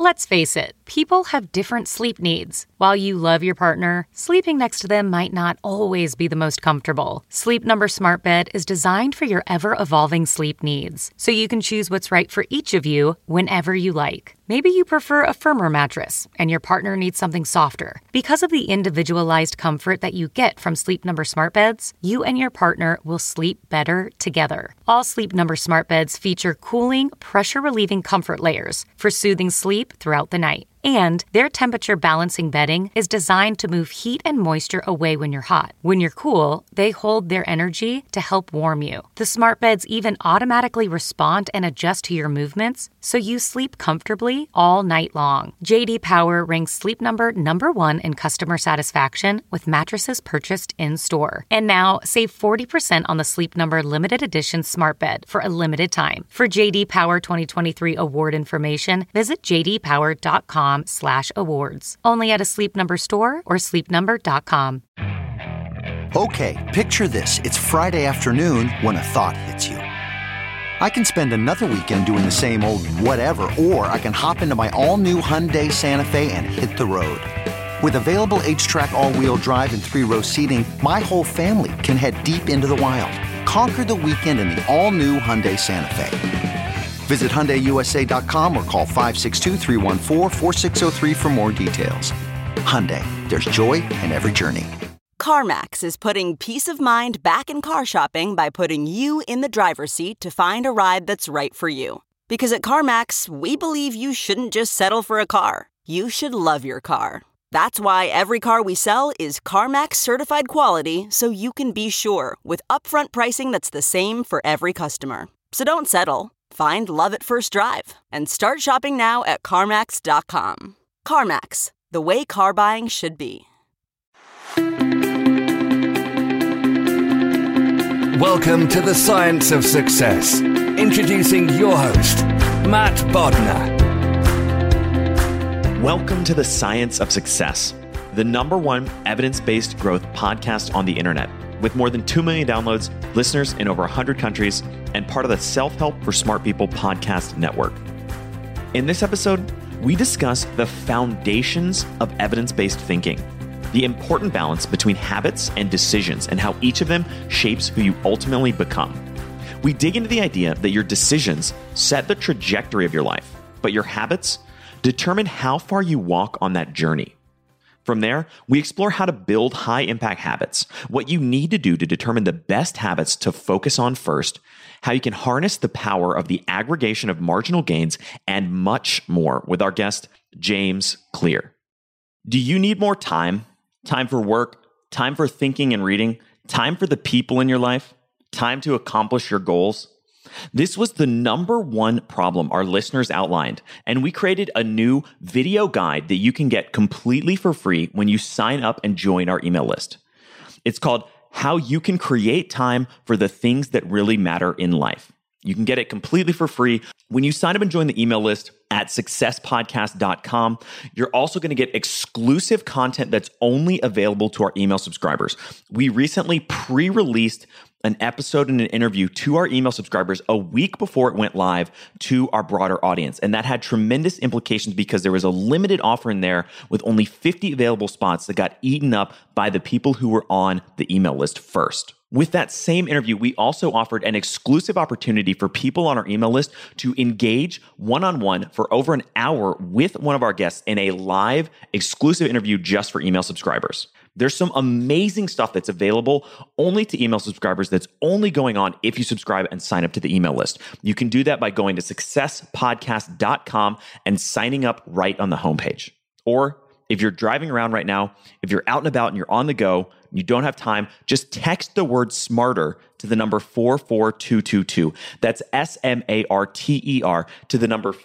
Let's face it, people have different sleep needs. While you love your partner, sleeping next to them might not always be the most comfortable. Sleep Number Smart Bed is designed for your ever-evolving sleep needs, so you can choose what's right for each of you whenever you like. Maybe you prefer a firmer mattress, and your partner needs something softer. Because of the individualized comfort that you get from Sleep Number Smart Beds, you and your partner will sleep better together. All Sleep Number Smart Beds feature cooling, pressure-relieving comfort layers for soothing sleep throughout the night. And their temperature balancing bedding is designed to move heat and moisture away when you're hot. When you're cool, they hold their energy to help warm you. The smart beds even automatically respond and adjust to your movements, so you sleep comfortably all night long. J.D. Power ranks Sleep Number #1 in customer satisfaction with mattresses purchased in-store. And now, save 40% on the Sleep Number limited edition smart bed for a limited time. For J.D. Power 2023 award information, visit jdpower.com/awards. Only at a Sleep Number store or sleepnumber.com. Okay, picture this. It's Friday afternoon when a thought hits you. I can spend another weekend doing the same old whatever, or I can hop into my all-new Hyundai Santa Fe and hit the road. With available H-Track all-wheel drive and 3-row seating, my whole family can head deep into the wild. Conquer the weekend in the all-new Hyundai Santa Fe. Visit HyundaiUSA.com or call 562-314-4603 for more details. Hyundai, there's joy in every journey. CarMax is putting peace of mind back in car shopping by putting you in the driver's seat to find a ride that's right for you. Because at CarMax, we believe you shouldn't just settle for a car. You should love your car. That's why every car we sell is CarMax certified quality, so you can be sure with upfront pricing that's the same for every customer. So don't settle. Find love at first drive and start shopping now at CarMax.com. CarMax, the way car buying should be. Welcome to the Science of Success. Introducing your host, Matt Bodnar. Welcome to the Science of Success, the #1 evidence-based growth podcast on the internet, with more than 2 million downloads, listeners in over 100 countries, and part of the Self-Help for Smart People podcast network. In this episode, we discuss the foundations of evidence-based thinking, the important balance between habits and decisions, and how each of them shapes who you ultimately become. We dig into the idea that your decisions set the trajectory of your life, but your habits determine how far you walk on that journey. From there, we explore how to build high-impact habits, what you need to do to determine the best habits to focus on first, how you can harness the power of the aggregation of marginal gains, and much more with our guest, James Clear. Do you need more time? Time for work, time for thinking and reading, time for the people in your life, time to accomplish your goals? This was the #1 problem our listeners outlined, and we created a new video guide that you can get completely for free when you sign up and join our email list. It's called How You Can Create Time for the Things That Really Matter in Life. You can get it completely for free when you sign up and join the email list at successpodcast.com. You're also going to get exclusive content that's only available to our email subscribers. We recently pre-released an episode and an interview to our email subscribers a week before it went live to our broader audience. And that had tremendous implications because there was a limited offer in there with only 50 available spots that got eaten up by the people who were on the email list first. With that same interview, we also offered an exclusive opportunity for people on our email list to engage one-on-one for over an hour with one of our guests in a live exclusive interview just for email subscribers. There's some amazing stuff that's available only to email subscribers that's only going on if you subscribe and sign up to the email list. You can do that by going to successpodcast.com and signing up right on the homepage. Or if you're driving around right now, if you're out and about and you're on the go, you don't have time, just text the word SMARTER to the number 44222. That's SMARTER to the number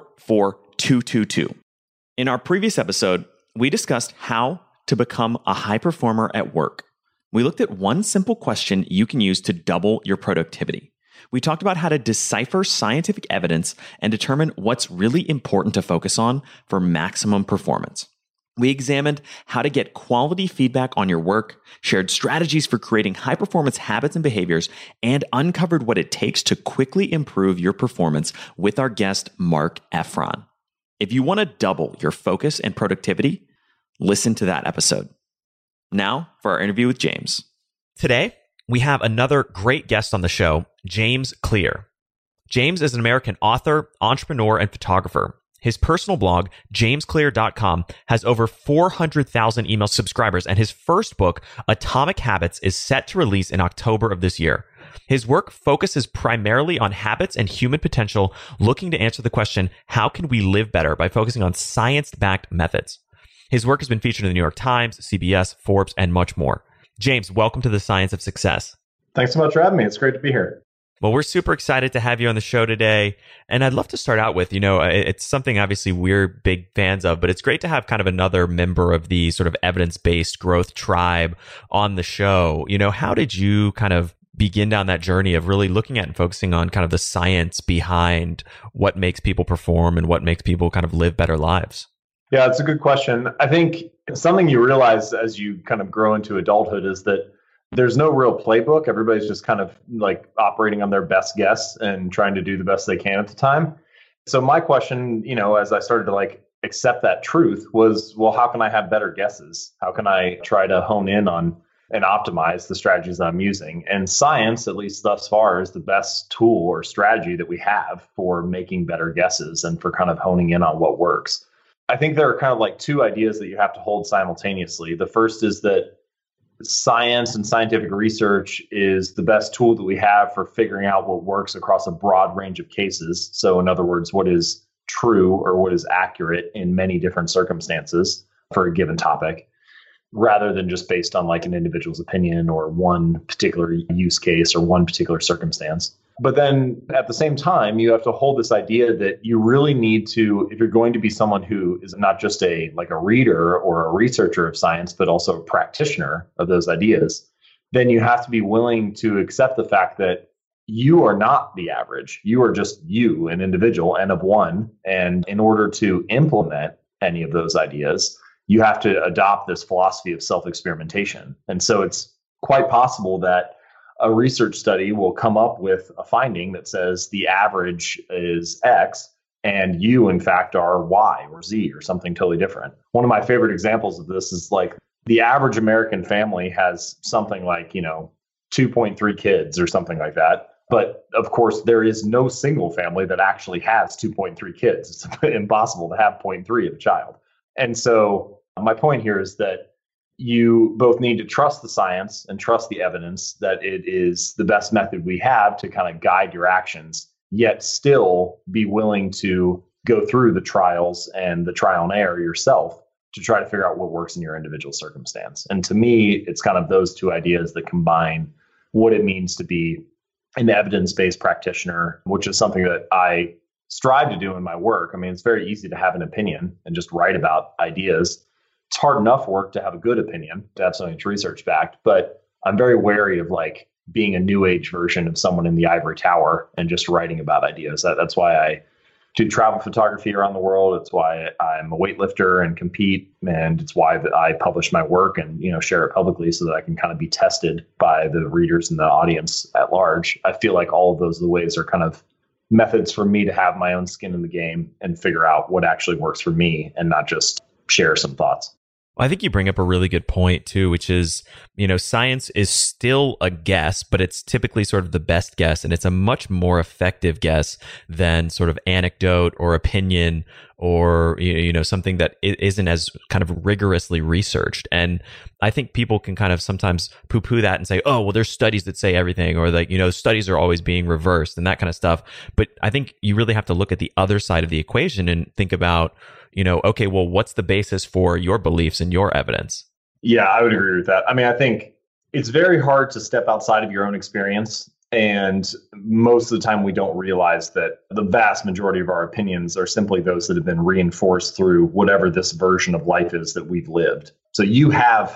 44222. In our previous episode, we discussed how to become a high performer at work. We looked at one simple question you can use to double your productivity. We talked about how to decipher scientific evidence and determine what's really important to focus on for maximum performance. We examined how to get quality feedback on your work, shared strategies for creating high-performance habits and behaviors, and uncovered what it takes to quickly improve your performance with our guest, Mark Efron. If you want to double your focus and productivity, listen to that episode. Now for our interview with James. Today, we have another great guest on the show, James Clear. James is an American author, entrepreneur, and photographer. His personal blog, jamesclear.com, has over 400,000 email subscribers, and his first book, Atomic Habits, is set to release in October of this year. His work focuses primarily on habits and human potential, looking to answer the question, how can we live better, by focusing on science-backed methods. His work has been featured in the New York Times, CBS, Forbes, and much more. James, welcome to the Science of Success. Thanks so much for having me. It's great to be here. Well, we're super excited to have you on the show today. And I'd love to start out with, it's something obviously we're big fans of, but it's great to have kind of another member of the sort of evidence-based growth tribe on the show. How did you kind of begin down that journey of really looking at and focusing on kind of the science behind what makes people perform and what makes people kind of live better lives? Yeah, it's a good question. I think something you realize as you kind of grow into adulthood is that there's no real playbook. Everybody's just kind of like operating on their best guess and trying to do the best they can at the time. So my question, as I started to accept that truth was, well, how can I have better guesses? How can I try to hone in on and optimize the strategies that I'm using? And science, at least thus far, is the best tool or strategy that we have for making better guesses and for kind of honing in on what works. I think there are kind of like two ideas that you have to hold simultaneously. The first is that science and scientific research is the best tool that we have for figuring out what works across a broad range of cases. So in other words, what is true or what is accurate in many different circumstances for a given topic, rather than just based on like an individual's opinion or one particular use case or one particular circumstance. But then at the same time, you have to hold this idea that you really need to, if you're going to be someone who is not just a reader or a researcher of science, but also a practitioner of those ideas, then you have to be willing to accept the fact that you are not the average. You are just you, an individual, N of one. And in order to implement any of those ideas, you have to adopt this philosophy of self-experimentation. And so it's quite possible that a research study will come up with a finding that says the average is X and you, in fact, are Y or Z or something totally different. One of my favorite examples of this is like the average American family has something like, 2.3 kids or something like that. But of course, there is no single family that actually has 2.3 kids. It's impossible to have 0.3 of a child. And so my point here is that you both need to trust the science and trust the evidence that it is the best method we have to kind of guide your actions, yet still be willing to go through the trials and the trial and error yourself to try to figure out what works in your individual circumstance. And to me, it's kind of those two ideas that combine what it means to be an evidence-based practitioner, which is something that I strive to do in my work. I mean, it's very easy to have an opinion and just write about ideas. It's hard enough work to have a good opinion, to have something that's research backed, but I'm very wary of being a new age version of someone in the ivory tower and just writing about ideas. That's why I do travel photography around the world. It's why I'm a weightlifter and compete. And it's why I publish my work and, share it publicly so that I can kind of be tested by the readers and the audience at large. I feel like all of those ways are kind of methods for me to have my own skin in the game and figure out what actually works for me and not just share some thoughts. Well, I think you bring up a really good point too, which is, science is still a guess, but it's typically sort of the best guess. And it's a much more effective guess than sort of anecdote or opinion or, something that isn't as kind of rigorously researched. And I think people can kind of sometimes poo-poo that and say, oh, well, there's studies that say everything, or studies are always being reversed and that kind of stuff. But I think you really have to look at the other side of the equation and think about, okay, well, what's the basis for your beliefs and your evidence? Yeah, I would agree with that. I mean, I think it's very hard to step outside of your own experience. And most of the time, we don't realize that the vast majority of our opinions are simply those that have been reinforced through whatever this version of life is that we've lived. So you have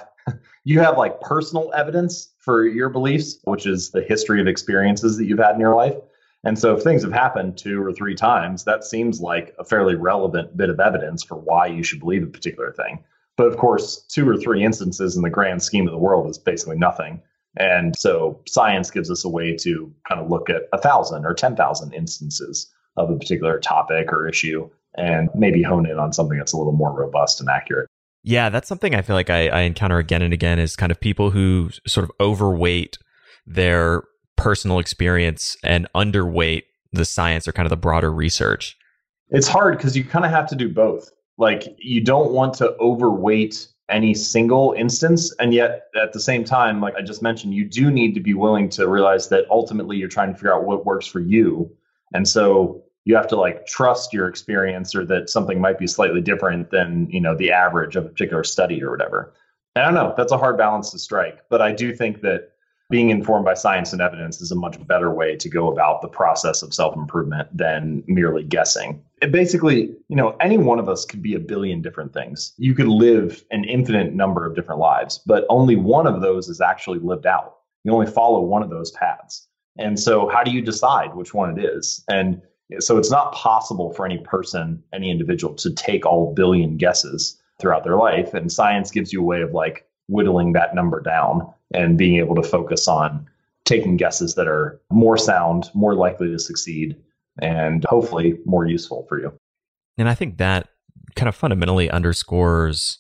like personal evidence for your beliefs, which is the history of experiences that you've had in your life. And so if things have happened 2 or 3 times, that seems like a fairly relevant bit of evidence for why you should believe a particular thing. But of course, 2 or 3 instances in the grand scheme of the world is basically nothing. And so science gives us a way to kind of look at 1,000 or 10,000 instances of a particular topic or issue and maybe hone in on something that's a little more robust and accurate. Yeah, that's something I feel like I encounter again and again is kind of people who sort of overweight their personal experience and underweight the science or kind of the broader research. It's hard because you kind of have to do both. Like, you don't want to overweight any single instance. And yet at the same time, like I just mentioned, you do need to be willing to realize that ultimately you're trying to figure out what works for you. And so you have to like trust your experience, or that something might be slightly different than, the average of a particular study or whatever. I don't know. That's a hard balance to strike. But I do think that being informed by science and evidence is a much better way to go about the process of self-improvement than merely guessing. It basically, any one of us could be a billion different things. You could live an infinite number of different lives, but only one of those is actually lived out. You only follow one of those paths. And so how do you decide which one it is? And so it's not possible for any person, any individual, to take all billion guesses throughout their life. And science gives you a way of like whittling that number down and being able to focus on taking guesses that are more sound, more likely to succeed, and hopefully more useful for you. And I think that kind of fundamentally underscores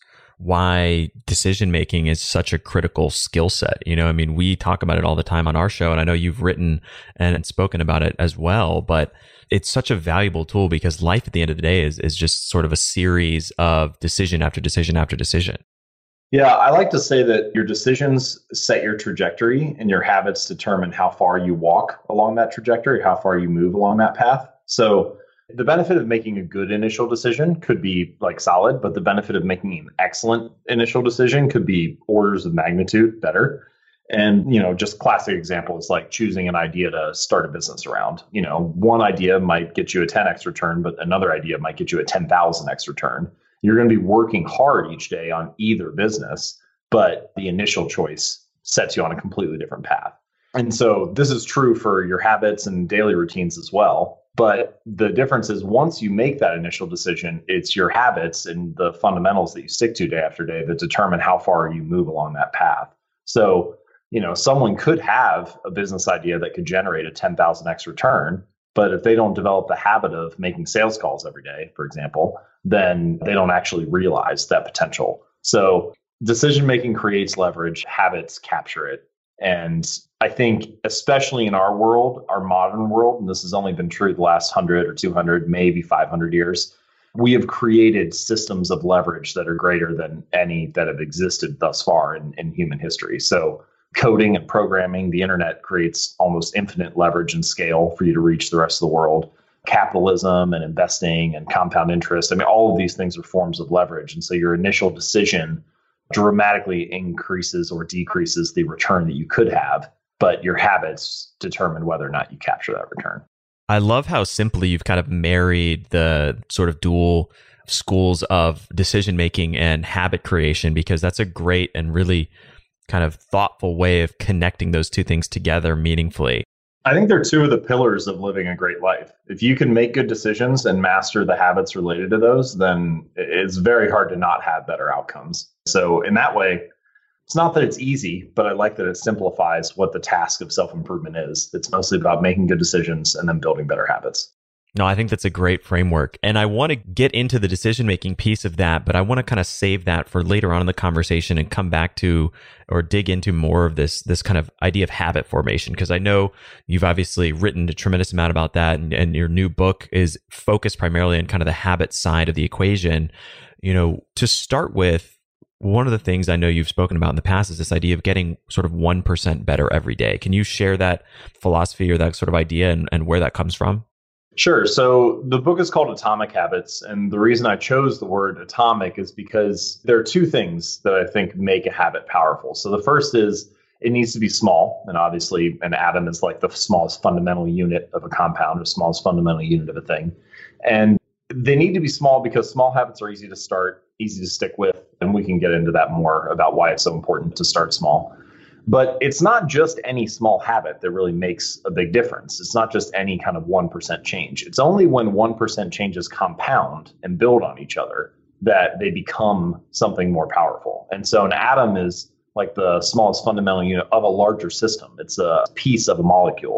why decision making is such a critical skill set. We talk about it all the time on our show, and I know you've written and spoken about it as well, but it's such a valuable tool because life at the end of the day is just sort of a series of decision after decision after decision. Yeah, I like to say that your decisions set your trajectory and your habits determine how far you walk along that trajectory, how far you move along that path. So the benefit of making a good initial decision could be like solid, but the benefit of making an excellent initial decision could be orders of magnitude better. And, just classic example is like choosing an idea to start a business around. One idea might get you a 10x return, but another idea might get you a 10,000x return. You're going to be working hard each day on either business, but the initial choice sets you on a completely different path. And so this is true for your habits and daily routines as well. But the difference is once you make that initial decision, it's your habits and the fundamentals that you stick to day after day that determine how far you move along that path. So, someone could have a business idea that could generate a 10,000x return, but if they don't develop the habit of making sales calls every day, for example, then they don't actually realize that potential. So decision-making creates leverage, habits capture it. And I think especially in our world, our modern world, and this has only been true the last 100 or 200, maybe 500 years, we have created systems of leverage that are greater than any that have existed thus far in human history. So coding and programming, the internet creates almost infinite leverage and scale for you to reach the rest of the world. Capitalism and investing and compound interest. All of these things are forms of leverage. And so your initial decision dramatically increases or decreases the return that you could have, but your habits determine whether or not you capture that return. I love how simply you've kind of married the sort of dual schools of decision making and habit creation, because that's a great and really kind of thoughtful way of connecting those two things together meaningfully. I think they're two of the pillars of living a great life. If you can make good decisions and master the habits related to those, then it's very hard to not have better outcomes. So in that way, it's not that it's easy, but I like that it simplifies what the task of self-improvement is. It's mostly about making good decisions and then building better habits. No, I think that's a great framework. And I want to get into the decision-making piece of that, but I want to kind of save that for later on in the conversation and come back to or dig into more of this kind of idea of habit formation, because I know you've obviously written a tremendous amount about that, and your new book is focused primarily on kind of the habit side of the equation. To start with, one of the things I know you've spoken about in the past is this idea of getting sort of 1% better every day. Can you share that philosophy or that sort of idea and where that comes from? Sure. So the book is called Atomic Habits. And the reason I chose the word atomic is because there are two things that I think make a habit powerful. So the first is it needs to be small. And obviously an atom is like the smallest fundamental unit of a compound, or smallest fundamental unit of a thing. And they need to be small because small habits are easy to start, easy to stick with. And we can get into that more about why it's so important to start small. But it's not just any small habit that really makes a big difference. It's not just any kind of 1% change. It's only when 1% changes compound and build on each other that they become something more powerful. And so an atom is like the smallest fundamental unit of a larger system. It's a piece of a molecule.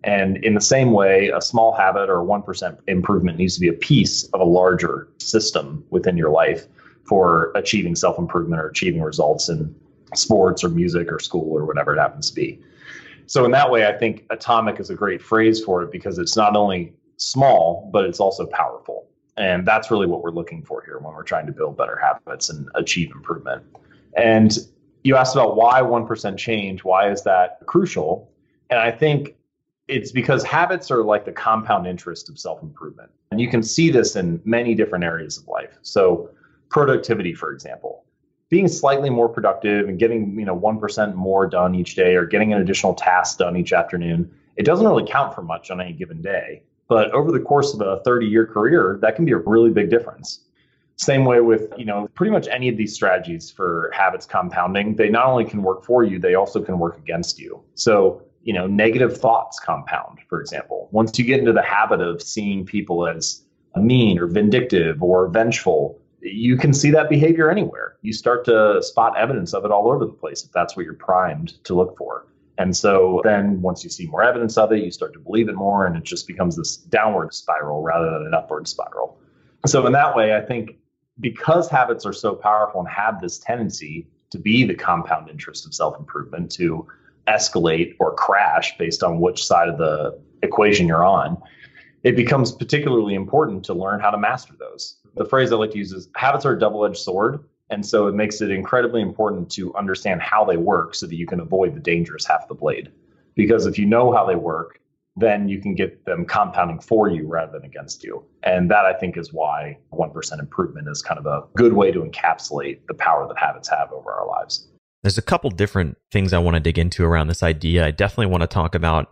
And in the same way, a small habit or a 1% improvement needs to be a piece of a larger system within your life for achieving self-improvement or achieving results in sports or music or school or whatever it happens to be. So in that way, I think atomic is a great phrase for it because it's not only small, but it's also powerful. And that's really what we're looking for here when we're trying to build better habits and achieve improvement. And you asked about why 1% change, why is that crucial? And I think it's because habits are like the compound interest of self-improvement. And you can see this in many different areas of life. So productivity, for example, being slightly more productive and getting 1% more done each day or getting an additional task done each afternoon, it doesn't really count for much on any given day. But over the course of a 30-year career, that can be a really big difference. Same way with, pretty much any of these strategies for habits compounding, they not only can work for you, they also can work against you. So, negative thoughts compound, for example. Once you get into the habit of seeing people as mean or vindictive or vengeful, you can see that behavior anywhere. You start to spot evidence of it all over the place if that's what you're primed to look for. And so then once you see more evidence of it, you start to believe it more, and it just becomes this downward spiral rather than an upward spiral. So in that way, I think because habits are so powerful and have this tendency to be the compound interest of self-improvement, to escalate or crash based on which side of the equation you're on, it becomes particularly important to learn how to master those. The phrase I like to use is habits are a double-edged sword. And so it makes it incredibly important to understand how they work so that you can avoid the dangerous half of the blade. Because if you know how they work, then you can get them compounding for you rather than against you. And that, I think, is why 1% improvement is kind of a good way to encapsulate the power that habits have over our lives. There's a couple different things I want to dig into around this idea. I definitely want to talk about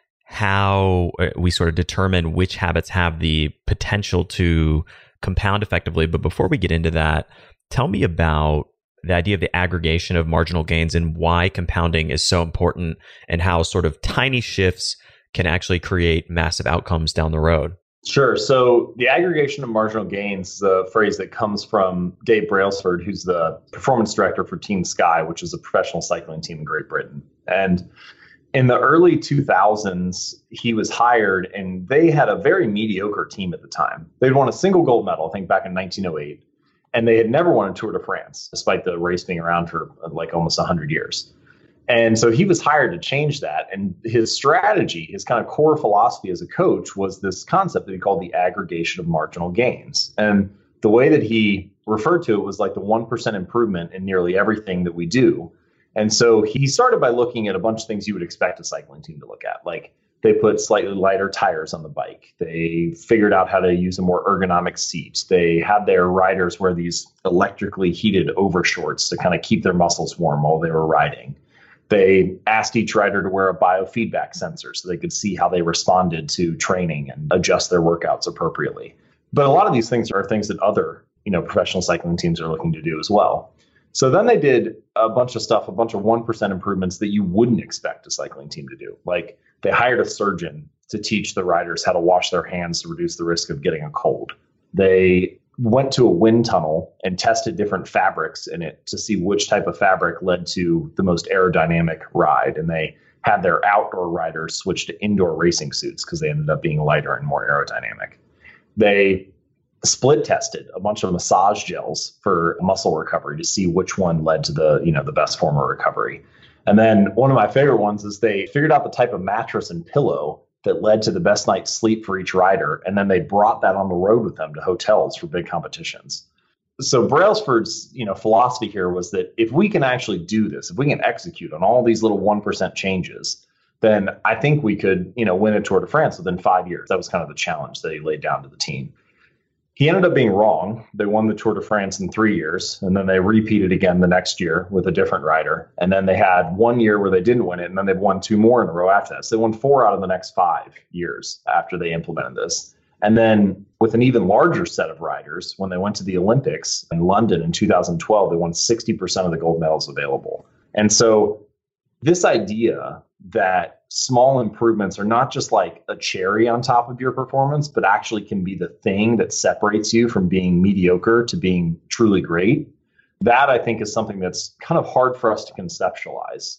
how we sort of determine which habits have the potential to compound effectively. But before we get into that, tell me about the idea of the aggregation of marginal gains and why compounding is so important and how sort of tiny shifts can actually create massive outcomes down the road. Sure. So the aggregation of marginal gains is a phrase that comes from Dave Brailsford, who's the performance director for Team Sky, which is a professional cycling team in Great Britain. And in the early 2000s, he was hired, and they had a very mediocre team at the time. They'd won a single gold medal, I think, back in 1908. And they had never won a Tour de France, despite the race being around for like almost 100 years. And so he was hired to change that. And his strategy, his kind of core philosophy as a coach was this concept that he called the aggregation of marginal gains. And the way that he referred to it was like the 1% improvement in nearly everything that we do. And so he started by looking at a bunch of things you would expect a cycling team to look at, like they put slightly lighter tires on the bike. They figured out how to use a more ergonomic seat. They had their riders wear these electrically heated overshorts to kind of keep their muscles warm while they were riding. They asked each rider to wear a biofeedback sensor so they could see how they responded to training and adjust their workouts appropriately. But a lot of these things are things that other, professional cycling teams are looking to do as well. So then they did a bunch of stuff, a bunch of 1% improvements that you wouldn't expect a cycling team to do. Like they hired a surgeon to teach the riders how to wash their hands to reduce the risk of getting a cold. They went to a wind tunnel and tested different fabrics in it to see which type of fabric led to the most aerodynamic ride. And they had their outdoor riders switch to indoor racing suits because they ended up being lighter and more aerodynamic. They split tested a bunch of massage gels for muscle recovery to see which one led to the best form of recovery. And then one of my favorite ones is they figured out the type of mattress and pillow that led to the best night's sleep for each rider. And then they brought that on the road with them to hotels for big competitions. So Brailsford's, philosophy here was that if we can actually do this, if we can execute on all these little 1% changes, then I think we could, win a Tour de France within 5 years. That was kind of the challenge that he laid down to the team. He ended up being wrong. They won the Tour de France in 3 years, and then they repeated again the next year with a different rider. And then they had 1 year where they didn't win it, and then they've won 2 more in a row after that. So they won 4 out of the next 5 years after they implemented this. And then with an even larger set of riders, when they went to the Olympics in London in 2012, they won 60% of the gold medals available. And so this idea that small improvements are not just like a cherry on top of your performance, but actually can be the thing that separates you from being mediocre to being truly great. That I think is something that's kind of hard for us to conceptualize.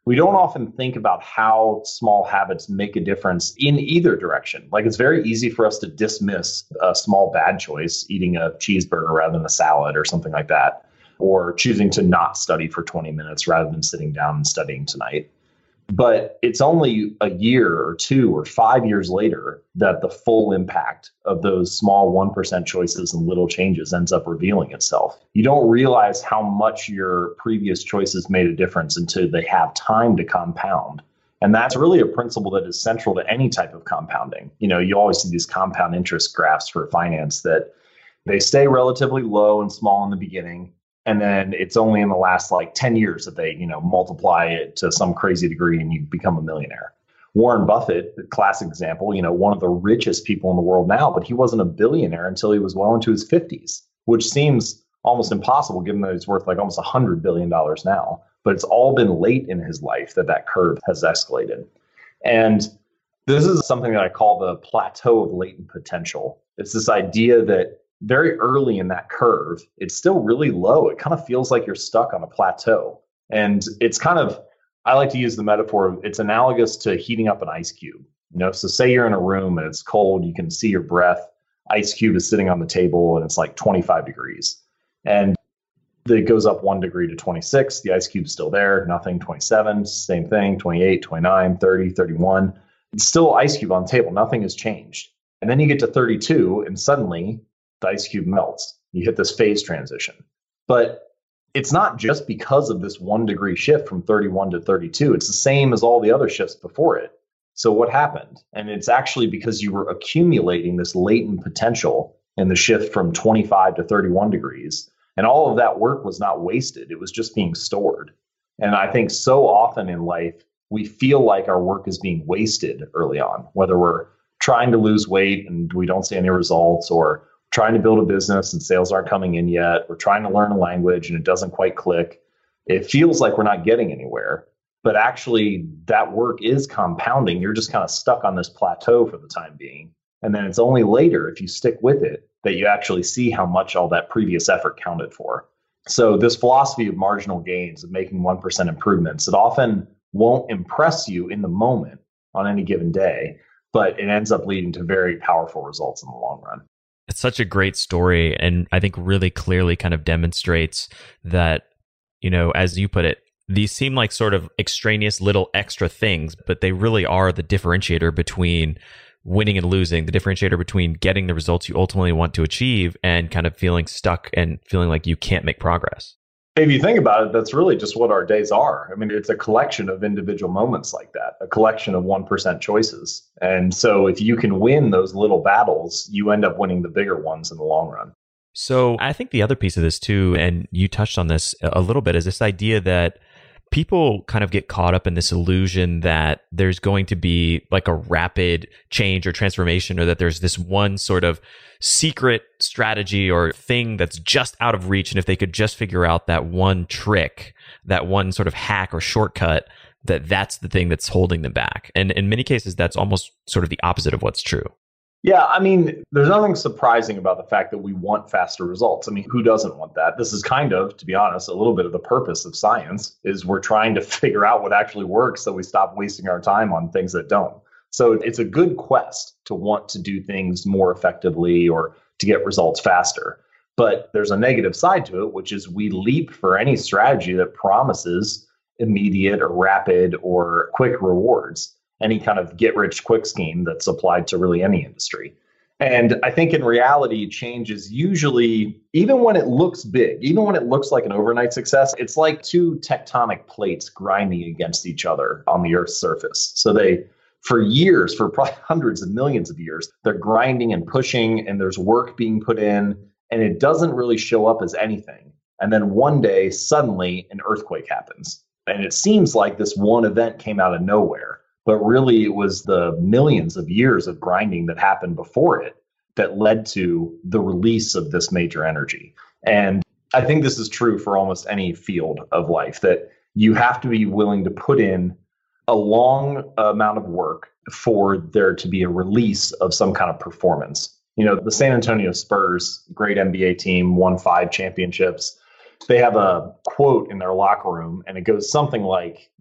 we don't often think about how small habits make a difference in either direction. Like, it's very easy for us to dismiss a small bad choice, eating a cheeseburger rather than a salad or something like that, or choosing to not study for 20 minutes rather than sitting down and studying tonight. But it's only a year or 2 or 5 years later that the full impact of those small 1% choices and little changes ends up revealing itself. You don't realize how much your previous choices made a difference until they have time to compound. And that's really a principle that is central to any type of compounding. You always see these compound interest graphs for finance that they stay relatively low and small in the beginning. And then it's only in the last 10 years that they, multiply it to some crazy degree and you become a millionaire. Warren Buffett, the classic example, one of the richest people in the world now, but he wasn't a billionaire until he was well into his 50s, which seems almost impossible given that he's worth almost $100 billion now. But it's all been late in his life that curve has escalated. And this is something that I call the plateau of latent potential. It's this idea that very early in that curve, it's still really low. It kind of feels like you're stuck on a plateau. And it's I like to use the metaphor, it's analogous to heating up an ice cube. So say you're in a room and it's cold, you can see your breath, ice cube is sitting on the table and it's 25 degrees. And it goes up 1 degree to 26, the ice cube's still there, nothing, 27, same thing, 28, 29, 30, 31. It's still ice cube on the table, nothing has changed. And then you get to 32 and suddenly the ice cube melts. You hit this phase transition. But it's not just because of this 1 degree shift from 31 to 32. It's the same as all the other shifts before it. So what happened? And it's actually because you were accumulating this latent potential in the shift from 25 to 31 degrees. And all of that work was not wasted. It was just being stored. And I think so often in life, we feel like our work is being wasted early on, whether we're trying to lose weight and we don't see any results, or trying to build a business and sales aren't coming in yet. We're trying to learn a language and it doesn't quite click. It feels like we're not getting anywhere, but actually that work is compounding. You're just kind of stuck on this plateau for the time being. And then it's only later, if you stick with it, that you actually see how much all that previous effort counted for. So this philosophy of marginal gains, of making 1% improvements, it often won't impress you in the moment on any given day, but it ends up leading to very powerful results in the long run. It's such a great story, and I think really clearly kind of demonstrates that, as you put it, these seem like sort of extraneous little extra things, but they really are the differentiator between winning and losing, the differentiator between getting the results you ultimately want to achieve and kind of feeling stuck and feeling like you can't make progress. If you think about it, that's really just what our days are. I mean, it's a collection of individual moments like that, a collection of 1% choices. And so if you can win those little battles, you end up winning the bigger ones in the long run. So I think the other piece of this too, and you touched on this a little bit, is this idea that people kind of get caught up in this illusion that there's going to be a rapid change or transformation, or that there's this one sort of secret strategy or thing that's just out of reach. And if they could just figure out that one trick, that one sort of hack or shortcut, that's the thing that's holding them back. And in many cases, that's almost sort of the opposite of what's true. Yeah, I mean, there's nothing surprising about the fact that we want faster results. I mean, who doesn't want that? This is kind of, to be honest, a little bit of the purpose of science, is we're trying to figure out what actually works so we stop wasting our time on things that don't. So it's a good quest to want to do things more effectively or to get results faster. But there's a negative side to it, which is we leap for any strategy that promises immediate or rapid or quick rewards, any kind of get rich quick scheme that's applied to really any industry. And I think in reality, change is usually, even when it looks big, even when it looks like an overnight success, it's like two tectonic plates grinding against each other on the Earth's surface. So for years, for probably hundreds of millions of years, they're grinding and pushing, and there's work being put in, and it doesn't really show up as anything. And then one day, suddenly, an earthquake happens. And it seems like this one event came out of nowhere, but really it was the millions of years of grinding that happened before it that led to the release of this major energy. And I think this is true for almost any field of life, that you have to be willing to put in a long amount of work for there to be a release of some kind of performance. The San Antonio Spurs, great NBA team, won 5 championships. They have a quote in their locker room, and it goes something like,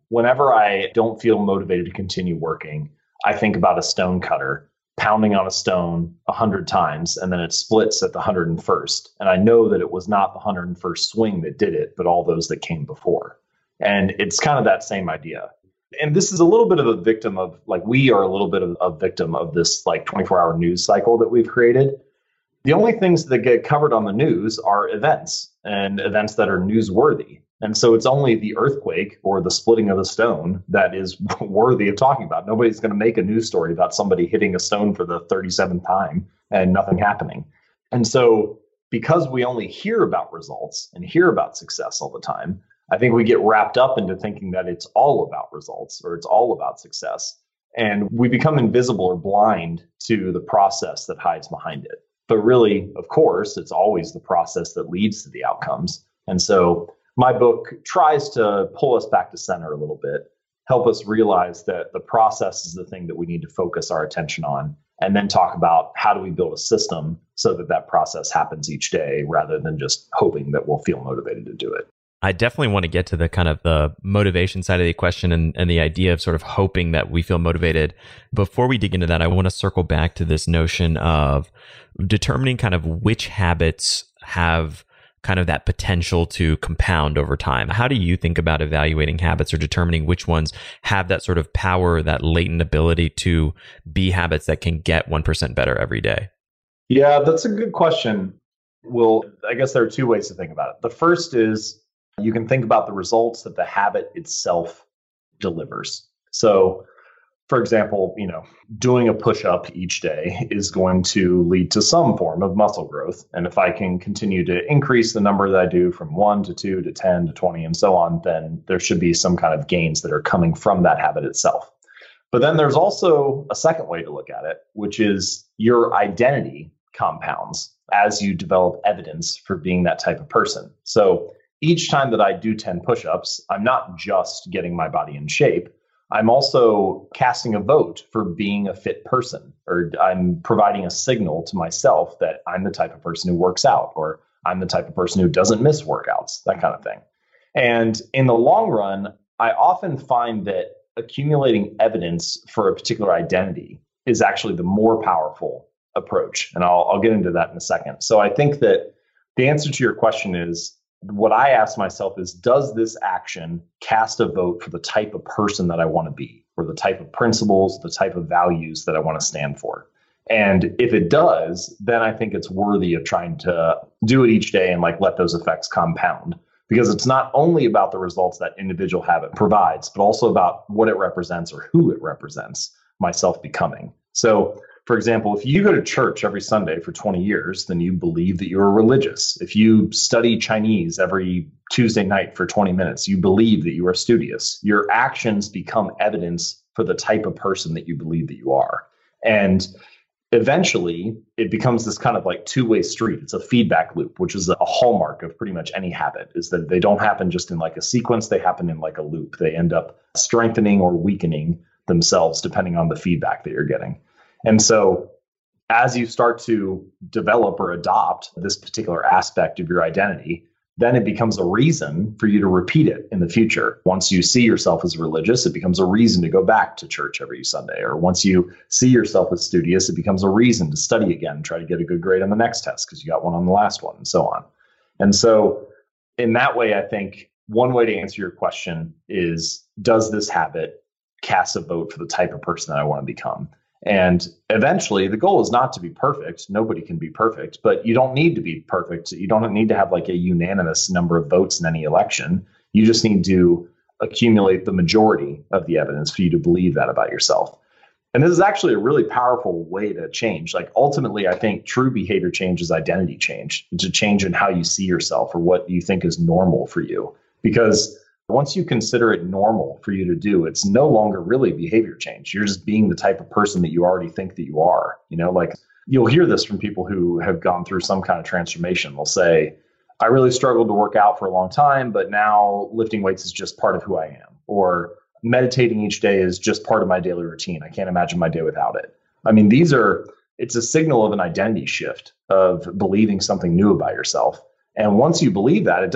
whenever I don't feel motivated to continue working, I think about a stone cutter pounding on a stone 100 times, and then it splits at the 101st. And I know that it was not the 101st swing that did it, but all those that came before. And it's kind of that same idea. And this is a little bit of a victim of, like, we are a little bit of a victim of this like 24-hour news cycle that we've created. The only things that get covered on the news are events, and events that are newsworthy. And so it's only the earthquake or the splitting of the stone that is worthy of talking about. Nobody's going to make a news story about somebody hitting a stone for the 37th time and nothing happening. And so because we only hear about results and hear about success all the time, I think we get wrapped up into thinking that it's all about results or it's all about success. And we become invisible or blind to the process that hides behind it. But really, of course, it's always the process that leads to the outcomes. And so my book tries to pull us back to center a little bit, help us realize that the process is the thing that we need to focus our attention on, and then talk about how do we build a system so that that process happens each day rather than just hoping that we'll feel motivated to do it. I definitely want to get to the kind of the motivation side of the question and the idea of sort of hoping that we feel motivated. Before we dig into that, I want to circle back to this notion of determining kind of which habits have kind of that potential to compound over time. How do you think about evaluating habits or determining which ones have that sort of power, that latent ability to be habits that can get 1% better every day? Yeah, that's a good question. Well, I guess there are two ways to think about it. The first is you can think about the results that the habit itself delivers. So, for example, doing a push-up each day is going to lead to some form of muscle growth. And if I can continue to increase the number that I do from 1 to 2 to 10 to 20 and so on, then there should be some kind of gains that are coming from that habit itself. But then there's also a second way to look at it, which is your identity compounds as you develop evidence for being that type of person. So each time that I do 10 push-ups, I'm not just getting my body in shape. I'm also casting a vote for being a fit person, or I'm providing a signal to myself that I'm the type of person who works out, or I'm the type of person who doesn't miss workouts, that kind of thing. And in the long run, I often find that accumulating evidence for a particular identity is actually the more powerful approach. And I'll get into that in a second. So I think that the answer to your question is, what I ask myself is, does this action cast a vote for the type of person that I want to be, or the type of principles, the type of values that I want to stand for? And if it does, then I think it's worthy of trying to do it each day and let those effects compound. Because it's not only about the results that individual habit provides, but also about what it represents or who it represents, myself becoming. So, for example, if you go to church every Sunday for 20 years, then you believe that you're religious. If you study Chinese every Tuesday night for 20 minutes, you believe that you are studious. Your actions become evidence for the type of person that you believe that you are. And eventually, it becomes this kind of two-way street. It's a feedback loop, which is a hallmark of pretty much any habit, is that they don't happen just in a sequence. They happen in a loop. They end up strengthening or weakening themselves depending on the feedback that you're getting. And so as you start to develop or adopt this particular aspect of your identity, then it becomes a reason for you to repeat it in the future. Once you see yourself as religious, it becomes a reason to go back to church every Sunday. Or once you see yourself as studious, it becomes a reason to study again, try to get a good grade on the next test because you got one on the last one, and so on. And so in that way, I think one way to answer your question is, does this habit cast a vote for the type of person that I want to become? And eventually, the goal is not to be perfect. Nobody can be perfect, but you don't need to be perfect. You don't need to have a unanimous number of votes in any election. You just need to accumulate the majority of the evidence for you to believe that about yourself. And this is actually a really powerful way to change. Ultimately, I think true behavior change is identity change. It's a change in how you see yourself or what you think is normal for you. Because once you consider it normal for you to do, it's no longer really behavior change. You're just being the type of person that you already think that you are. You'll hear this from people who have gone through some kind of transformation. They'll say, I really struggled to work out for a long time, but now lifting weights is just part of who I am. Or meditating each day is just part of my daily routine. I can't imagine my day without it. I mean, it's a signal of an identity shift, of believing something new about yourself. And once you believe that, it doesn't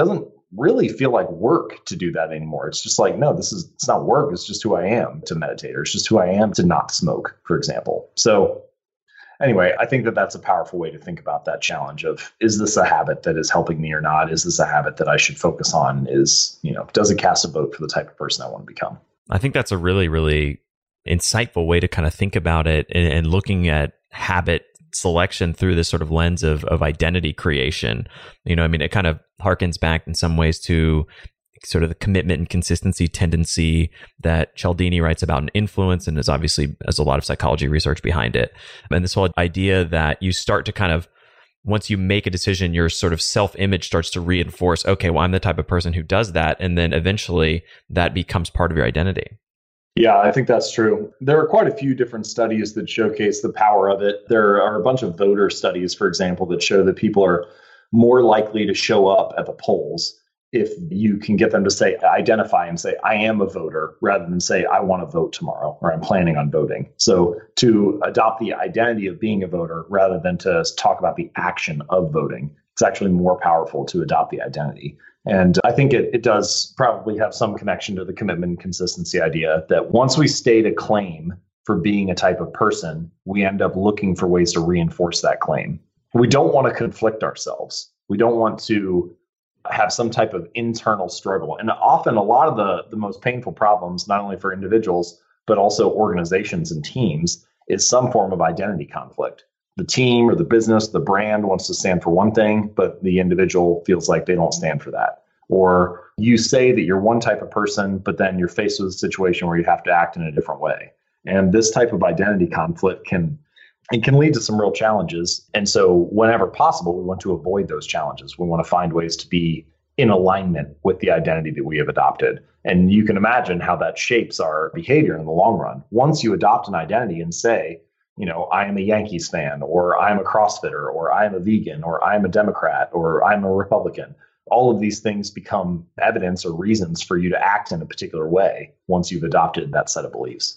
really feel like work to do that anymore. It's just like, no, it's not work. It's just who I am to meditate, or it's just who I am to not smoke, for example. So anyway, I think that that's a powerful way to think about that challenge of, is this a habit that is helping me or not? Is this a habit that I should focus on? Does it cast a vote for the type of person I want to become? I think that's a really, really insightful way to kind of think about it, and looking at habit selection through this sort of lens of identity creation. It kind of harkens back in some ways to sort of the commitment and consistency tendency that Cialdini writes about in Influence, and has a lot of psychology research behind it. And this whole idea that you start to kind of, once you make a decision, your sort of self-image starts to reinforce, okay, well, I'm the type of person who does that. And then eventually that becomes part of your identity. Yeah, I think that's true. There are quite a few different studies that showcase the power of it. There are a bunch of voter studies, for example, that show that people are more likely to show up at the polls if you can get them to identify and say, I am a voter, rather than say, I want to vote tomorrow, or I'm planning on voting. So to adopt the identity of being a voter rather than to talk about the action of voting, it's actually more powerful to adopt the identity. And I think it does probably have some connection to the commitment and consistency idea that once we state a claim for being a type of person, we end up looking for ways to reinforce that claim. We don't want to conflict ourselves. We don't want to have some type of internal struggle. And often a lot of the most painful problems, not only for individuals, but also organizations and teams, is some form of identity conflict. The team or the business, the brand wants to stand for one thing, but the individual feels like they don't stand for that. Or you say that you're one type of person, but then you're faced with a situation where you have to act in a different way. And this type of identity conflict can lead to some real challenges. And so whenever possible, we want to avoid those challenges. We want to find ways to be in alignment with the identity that we have adopted. And you can imagine how that shapes our behavior in the long run. Once you adopt an identity and say, I am a Yankees fan, or I'm a CrossFitter, or I'm a vegan, or I'm a Democrat, or I'm a Republican. All of these things become evidence or reasons for you to act in a particular way once you've adopted that set of beliefs.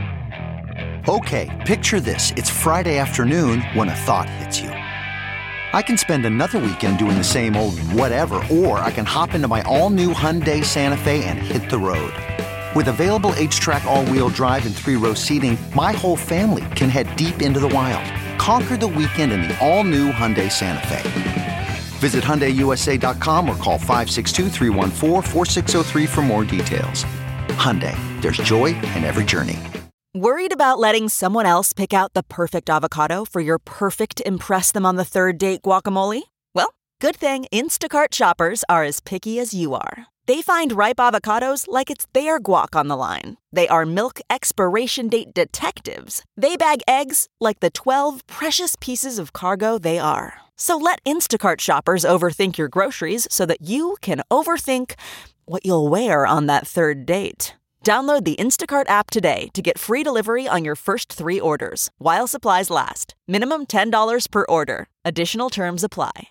Okay, picture this. It's Friday afternoon when a thought hits you. I can spend another weekend doing the same old whatever, or I can hop into my all-new Hyundai Santa Fe and hit the road. With available H-Track all-wheel drive and 3-row seating, my whole family can head deep into the wild. Conquer the weekend in the all-new Hyundai Santa Fe. Visit HyundaiUSA.com or call 562-314-4603 for more details. Hyundai, there's joy in every journey. Worried about letting someone else pick out the perfect avocado for your perfect impress-them-on-the-third-date guacamole? Well, good thing Instacart shoppers are as picky as you are. They find ripe avocados like it's their guac on the line. They are milk expiration date detectives. They bag eggs like the 12 precious pieces of cargo they are. So let Instacart shoppers overthink your groceries so that you can overthink what you'll wear on that third date. Download the Instacart app today to get free delivery on your first 3 orders, while supplies last. Minimum $10 per order. Additional terms apply.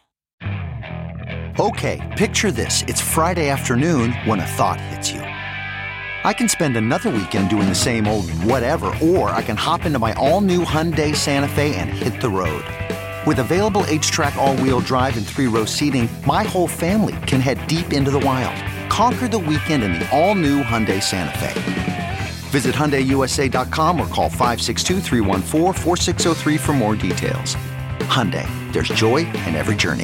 Okay, picture this. It's Friday afternoon when a thought hits you. I can spend another weekend doing the same old whatever, or I can hop into my all-new Hyundai Santa Fe and hit the road. With available H-Track all-wheel drive and 3-row seating, my whole family can head deep into the wild. Conquer the weekend in the all-new Hyundai Santa Fe. Visit HyundaiUSA.com or call 562-314-4603 for more details. Hyundai, there's joy in every journey.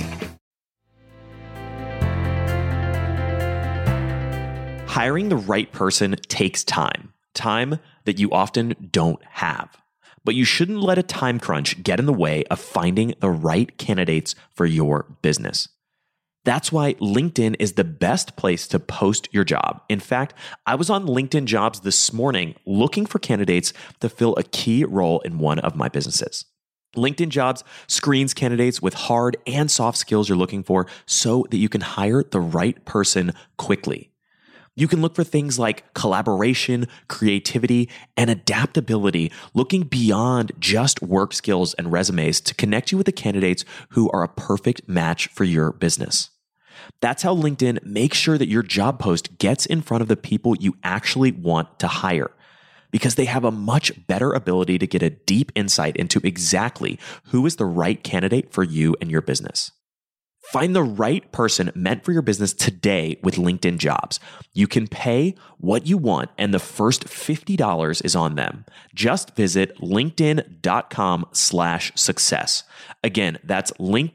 Hiring the right person takes time that you often don't have. But you shouldn't let a time crunch get in the way of finding the right candidates for your business. That's why LinkedIn is the best place to post your job. In fact, I was on LinkedIn Jobs this morning looking for candidates to fill a key role in one of my businesses. LinkedIn Jobs screens candidates with hard and soft skills you're looking for so that you can hire the right person quickly. You can look for things like collaboration, creativity, and adaptability, looking beyond just work skills and resumes to connect you with the candidates who are a perfect match for your business. That's how LinkedIn makes sure that your job post gets in front of the people you actually want to hire, because they have a much better ability to get a deep insight into exactly who is the right candidate for you and your business. Find the right person meant for your business today with LinkedIn Jobs. You can pay what you want, and the first $50 is on them. Just visit linkedin.com/success. Again, that's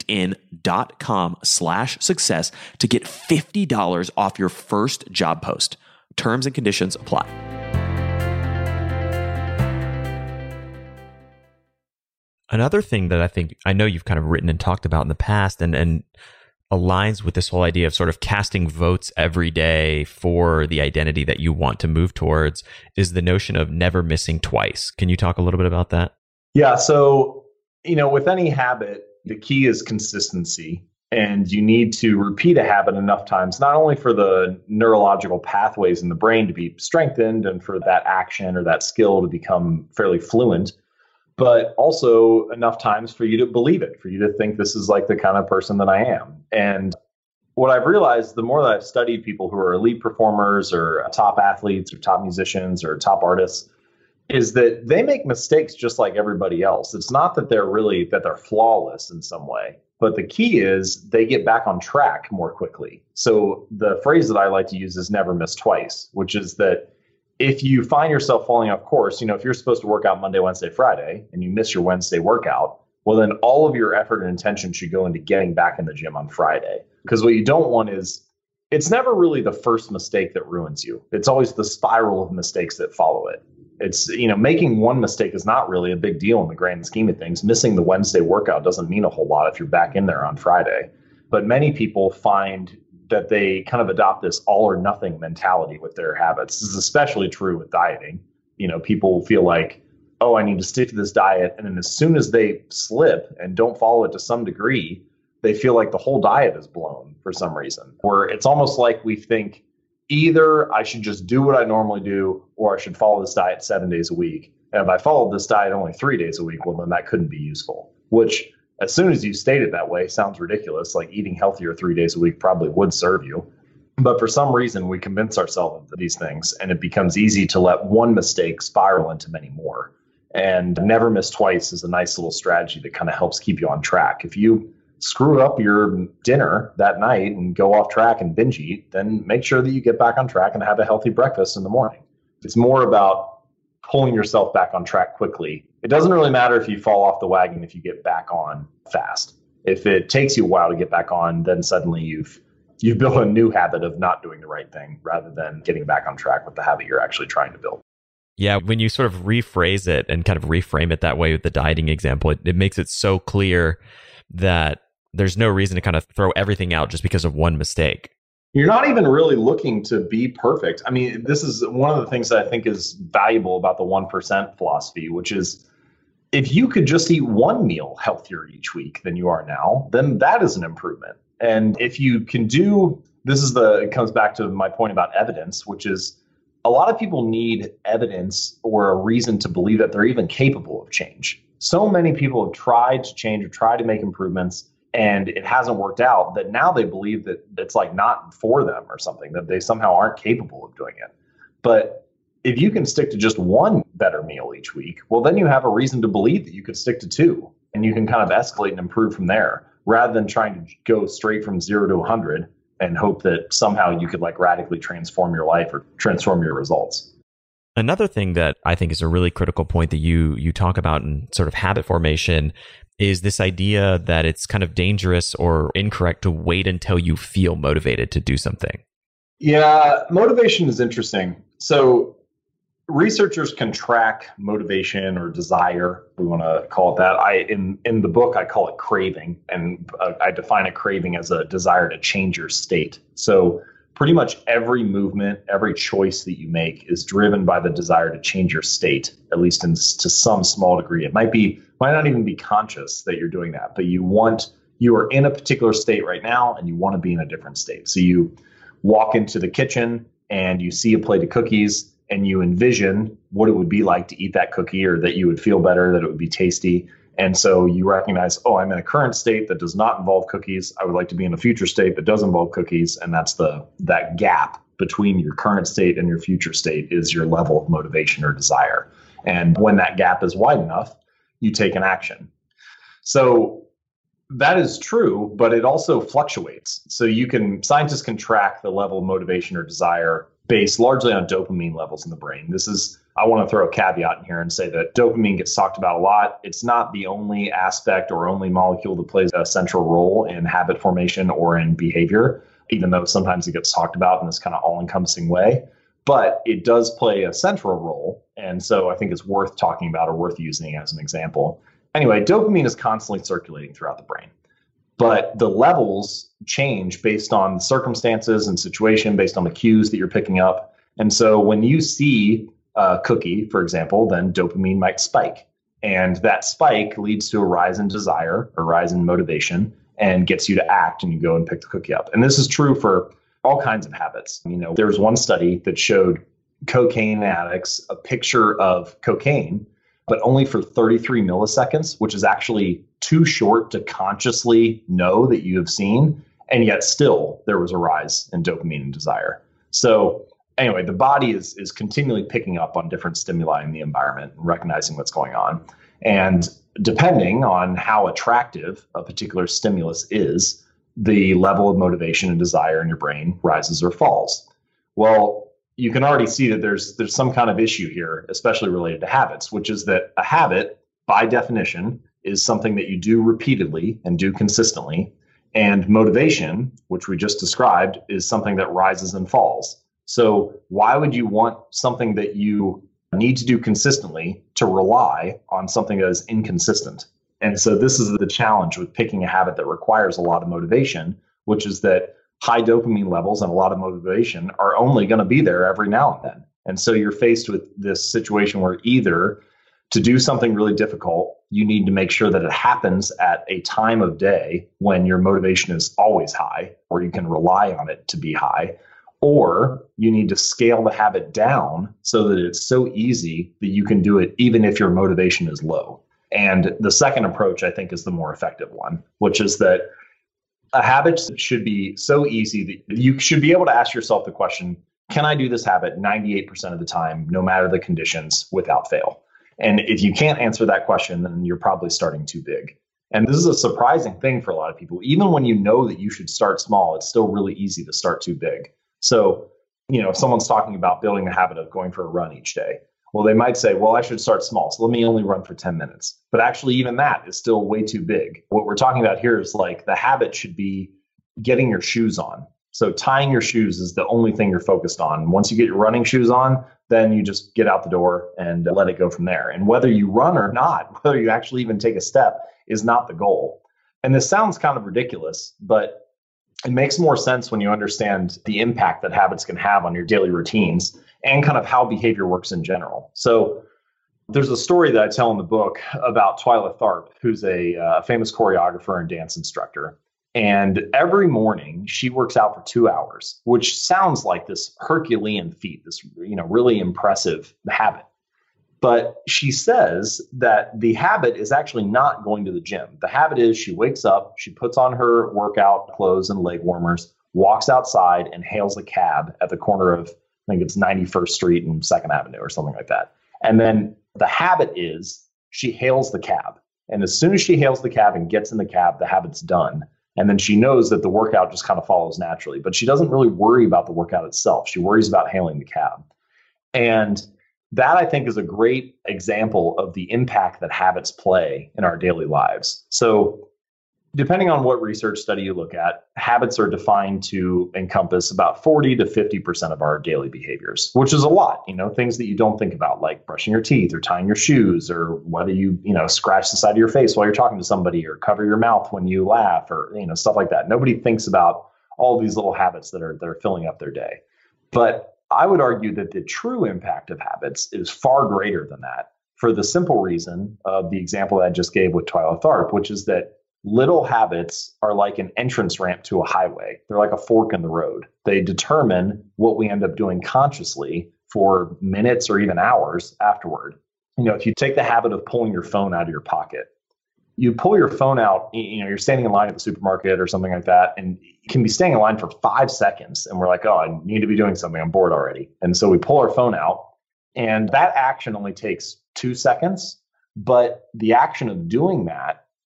linkedin.com/success to get $50 off your first job post. Terms and conditions apply. Another thing that I know you've kind of written and talked about in the past and aligns with this whole idea of sort of casting votes every day for the identity that you want to move towards is the notion of never missing twice. Can you talk a little bit about that? Yeah. So, with any habit, the key is consistency. And you need to repeat a habit enough times, not only for the neurological pathways in the brain to be strengthened and for that action or that skill to become fairly fluent, but also enough times for you to believe it, for you to think this is like the kind of person that I am. And what I've realized, the more that I've studied people who are elite performers or top athletes or top musicians or top artists, is that they make mistakes just like everybody else. It's not that they're flawless in some way, but the key is they get back on track more quickly. So the phrase that I like to use is never miss twice, which is that if you find yourself falling off course, if you're supposed to work out Monday, Wednesday, Friday, and you miss your Wednesday workout, well, then all of your effort and intention should go into getting back in the gym on Friday. Because what you don't want is, it's never really the first mistake that ruins you. It's always the spiral of mistakes that follow it. It's, making one mistake is not really a big deal in the grand scheme of things. Missing the Wednesday workout doesn't mean a whole lot if you're back in there on Friday. But many people find that they kind of adopt this all or nothing mentality with their habits. This is especially true with dieting. People feel like, oh, I need to stick to this diet. And then as soon as they slip and don't follow it to some degree, they feel like the whole diet is blown for some reason. Where it's almost like we think either I should just do what I normally do, or I should follow this diet 7 days a week. And if I followed this diet only 3 days a week, well, then that couldn't be useful, which as soon as you state it that way, sounds ridiculous. Like eating healthier 3 days a week probably would serve you. But for some reason, we convince ourselves of these things, and it becomes easy to let one mistake spiral into many more. And never miss twice is a nice little strategy that kind of helps keep you on track. If you screw up your dinner that night and go off track and binge eat, then make sure that you get back on track and have a healthy breakfast in the morning. It's more about pulling yourself back on track quickly. It doesn't really matter if you fall off the wagon if you get back on fast. If it takes you a while to get back on, then suddenly you've built a new habit of not doing the right thing rather than getting back on track with the habit you're actually trying to build. Yeah, when you sort of rephrase it and kind of reframe it that way with the dieting example, it makes it so clear that there's no reason to kind of throw everything out just because of one mistake. You're not even really looking to be perfect. I mean, this is one of the things that I think is valuable about the 1% philosophy, which is if you could just eat one meal healthier each week than you are now, then that is an improvement. And if you can do, it comes back to my point about evidence, which is a lot of people need evidence or a reason to believe that they're even capable of change. So many people have tried to change or tried to make improvements, and it hasn't worked out, that now they believe that it's like not for them or something, that they somehow aren't capable of doing it. But if you can stick to just one better meal each week, well, then you have a reason to believe that you could stick to two, and you can kind of escalate and improve from there rather than trying to go straight from 0 to 100 and hope that somehow you could like radically transform your life or transform your results. Another thing that I think is a really critical point that you talk about in sort of habit formation is this idea that it's kind of dangerous or incorrect to wait until you feel motivated to do something. Yeah, motivation is interesting. So researchers can track motivation or desire, we want to call it that. In the book, I call it craving, and I define a craving as a desire to change your state. So pretty much every movement, every choice that you make is driven by the desire to change your state, at least to some small degree. It might not even be conscious that you're doing that, but you are in a particular state right now and you want to be in a different state. So you walk into the kitchen and you see a plate of cookies and you envision what it would be like to eat that cookie, or that you would feel better, that it would be tasty. And so you recognize, oh, I'm in a current state that does not involve cookies. I would like to be in a future state that does involve cookies. And that's that gap between your current state and your future state is your level of motivation or desire. And when that gap is wide enough, you take an action. So That is true, but it also fluctuates. So scientists can track the level of motivation or desire based largely on dopamine levels in the brain. I want to throw a caveat in here and say that dopamine gets talked about a lot. It's not the only aspect or only molecule that plays a central role in habit formation or in behavior, even though sometimes it gets talked about in this kind of all-encompassing way. But it does play a central role. And so I think it's worth talking about or worth using as an example. Anyway, dopamine is constantly circulating throughout the brain, but the levels change based on the circumstances and situation, based on the cues that you're picking up. And so when you see a cookie, for example, then dopamine might spike. And that spike leads to a rise in desire, a rise in motivation, and gets you to act, and you go and pick the cookie up. And this is true for all kinds of habits. There was one study that showed cocaine addicts a picture of cocaine, but only for 33 milliseconds, which is actually too short to consciously know that you have seen. And yet still there was a rise in dopamine and desire. So anyway, the body is continually picking up on different stimuli in the environment and recognizing what's going on. And depending on how attractive a particular stimulus is, the level of motivation and desire in your brain rises or falls. Well, you can already see that there's some kind of issue here, especially related to habits, which is that a habit, by definition, is something that you do repeatedly and do consistently. And motivation, which we just described, is something that rises and falls. So why would you want something that you need to do consistently to rely on something that is inconsistent? And so this is the challenge with picking a habit that requires a lot of motivation, which is that high dopamine levels and a lot of motivation are only going to be there every now and then. And so you're faced with this situation where either to do something really difficult, you need to make sure that it happens at a time of day when your motivation is always high, or you can rely on it to be high, or you need to scale the habit down so that it's so easy that you can do it even if your motivation is low. And the second approach, I think, is the more effective one, which is that a habit should be so easy that you should be able to ask yourself the question, can I do this habit 98% of the time, no matter the conditions, without fail? And if you can't answer that question, then you're probably starting too big. And this is a surprising thing for a lot of people. Even when you know that you should start small, it's still really easy to start too big. So, if someone's talking about building a habit of going for a run each day, well, they might say, well, I should start small. So let me only run for 10 minutes. But actually, even that is still way too big. What we're talking about here is like the habit should be getting your shoes on. So tying your shoes is the only thing you're focused on. Once you get your running shoes on, then you just get out the door and let it go from there. And whether you run or not, whether you actually even take a step, is not the goal. And this sounds kind of ridiculous, but it makes more sense when you understand the impact that habits can have on your daily routines and kind of how behavior works in general. So there's a story that I tell in the book about Twyla Tharp, who's a famous choreographer and dance instructor. And every morning she works out for 2 hours, which sounds like this Herculean feat, this really impressive habit. But she says that the habit is actually not going to the gym. The habit is she wakes up, she puts on her workout clothes and leg warmers, walks outside and hails a cab at the corner of, I think it's 91st Street and 2nd Avenue or something like that. And then the habit is she hails the cab. And as soon as she hails the cab and gets in the cab, the habit's done. And then she knows that the workout just kind of follows naturally. But she doesn't really worry about the workout itself. She worries about hailing the cab. And that, I think, is a great example of the impact that habits play in our daily lives. So depending on what research study you look at, habits are defined to encompass about 40 to 50% of our daily behaviors, which is a lot, things that you don't think about, like brushing your teeth or tying your shoes, or whether you, scratch the side of your face while you're talking to somebody, or cover your mouth when you laugh, or, stuff like that. Nobody thinks about all these little habits that are filling up their day. But I would argue that the true impact of habits is far greater than that, for the simple reason of the example that I just gave with Twyla Tharp, which is that little habits are like an entrance ramp to a highway. They're like a fork in the road. They determine what we end up doing consciously for minutes or even hours afterward. If you take the habit of pulling your phone out of your pocket, you pull your phone out, you're standing in line at the supermarket or something like that, and you can be staying in line for 5 seconds. And we're like, oh, I need to be doing something. I'm bored already. And so we pull our phone out, and that action only takes 2 seconds. But the action of doing that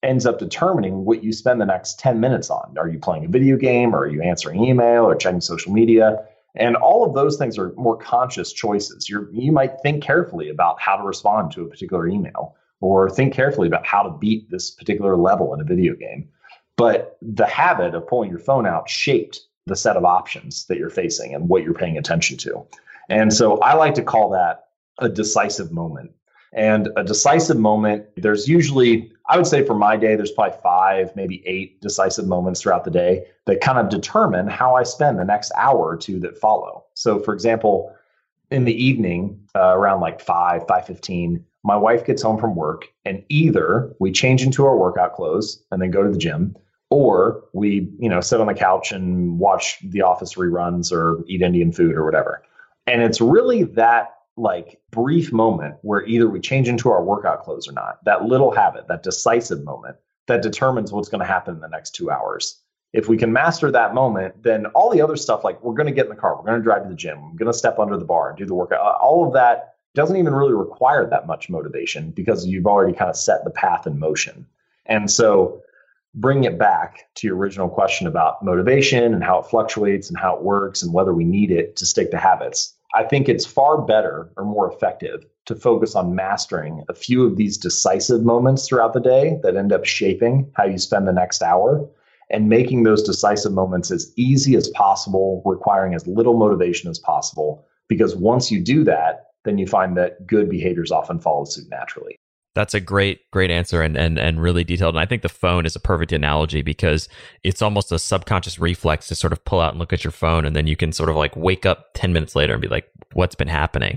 ends up determining what you spend the next 10 minutes on. Are you playing a video game, or are you answering email or checking social media? And all of those things are more conscious choices. You might think carefully about how to respond to a particular email, or think carefully about how to beat this particular level in a video game. But the habit of pulling your phone out shaped the set of options that you're facing and what you're paying attention to. And so I like to call that a decisive moment. And a decisive moment, there's usually, I would say for my day, there's probably 5, maybe 8 decisive moments throughout the day that kind of determine how I spend the next hour or two that follow. So for example, in the evening, around like 5:15, my wife gets home from work, and either we change into our workout clothes and then go to the gym, or we, sit on the couch and watch The Office reruns or eat Indian food or whatever. And it's really that like brief moment where either we change into our workout clothes or not, that little habit, that decisive moment that determines what's going to happen in the next 2 hours. If we can master that moment, then all the other stuff, like we're going to get in the car, we're going to drive to the gym, I'm going to step under the bar and do the workout, all of that doesn't even really require that much motivation because you've already kind of set the path in motion. And so bring it back to your original question about motivation and how it fluctuates and how it works and whether we need it to stick to habits. I think it's far better or more effective to focus on mastering a few of these decisive moments throughout the day that end up shaping how you spend the next hour, and making those decisive moments as easy as possible, requiring as little motivation as possible. Because once you do that, then you find that good behaviors often follow suit naturally. That's a great answer and really detailed. And I think the phone is a perfect analogy because it's almost a subconscious reflex to sort of pull out and look at your phone, and then you can sort of like wake up 10 minutes later and be like, what's been happening?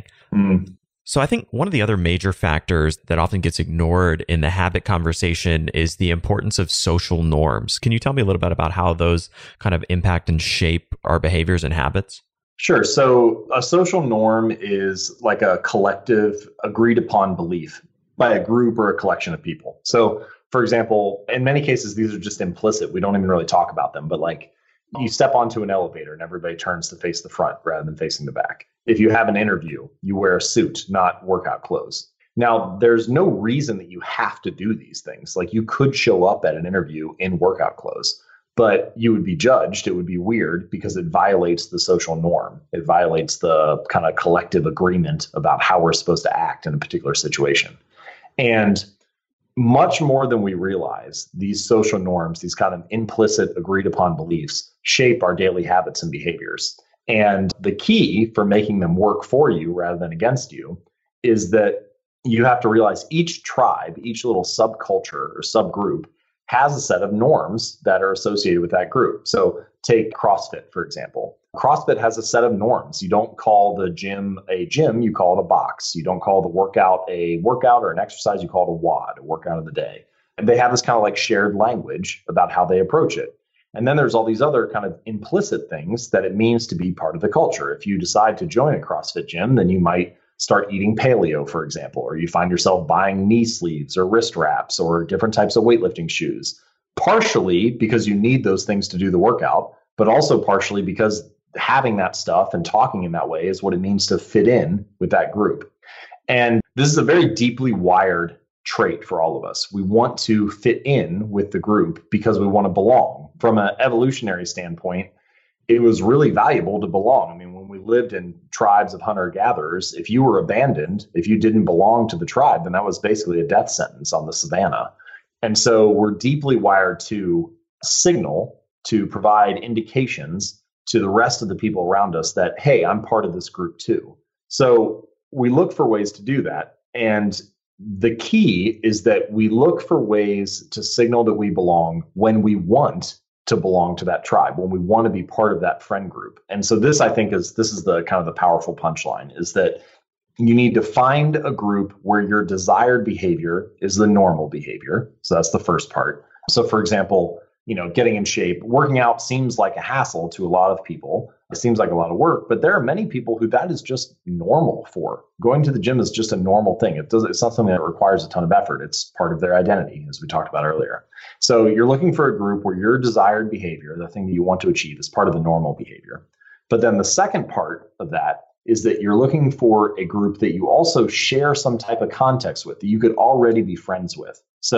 So I think one of the other major factors that often gets ignored in the habit conversation is the importance of social norms. Can you tell me a little bit about how those kind of impact and shape our behaviors and habits? Sure. So a social norm is like a collective agreed upon belief by a group or a collection of people. So for example, in many cases, these are just implicit. We don't even really talk about them, but like you step onto an elevator and everybody turns to face the front rather than facing the back. If you have an interview, you wear a suit, not workout clothes. Now, there's no reason that you have to do these things. Like you could show up at an interview in workout clothes, but you would be judged. It would be weird because it violates the social norm. It violates the kind of collective agreement about how we're supposed to act in a particular situation. And much more than we realize, these social norms, these kind of implicit agreed upon beliefs, shape our daily habits and behaviors. And the key for making them work for you rather than against you is that you have to realize each tribe, each little subculture or subgroup has a set of norms that are associated with that group. So take CrossFit, for example. CrossFit has a set of norms. You don't call the gym a gym, you call it a box. You don't call the workout a workout or an exercise, you call it a WOD, a workout of the day. And they have this kind of like shared language about how they approach it. And then there's all these other kind of implicit things that it means to be part of the culture. If you decide to join a CrossFit gym, then you might start eating paleo, for example, or you find yourself buying knee sleeves or wrist wraps or different types of weightlifting shoes, partially because you need those things to do the workout, but also partially because having that stuff and talking in that way is what it means to fit in with that group. And this is a very deeply wired trait for all of us. We want to fit in with the group because we want to belong. From an evolutionary standpoint, it was really valuable to belong. I mean, when we lived in tribes of hunter-gatherers, if you were abandoned, if you didn't belong to the tribe, then that was basically a death sentence on the savannah. And so we're deeply wired to signal, to provide indications to the rest of the people around us that, hey, I'm part of this group too. So we look for ways to do that. And the key is that we look for ways to signal that we belong when we want to belong to that tribe, when we want to be part of that friend group. And so this, I think, is the kind of the powerful punchline, is that you need to find a group where your desired behavior is the normal behavior. So that's the first part. So for example, getting in shape, working out seems like a hassle to a lot of people. It seems like a lot of work, but there are many people who that is just normal for. Going to the gym is just a normal thing. It's not something that requires a ton of effort. It's part of their identity, as we talked about earlier. So you're looking for a group where your desired behavior, the thing that you want to achieve, is part of the normal behavior. But then the second part of that is that you're looking for a group that you also share some type of context with, that you could already be friends with. So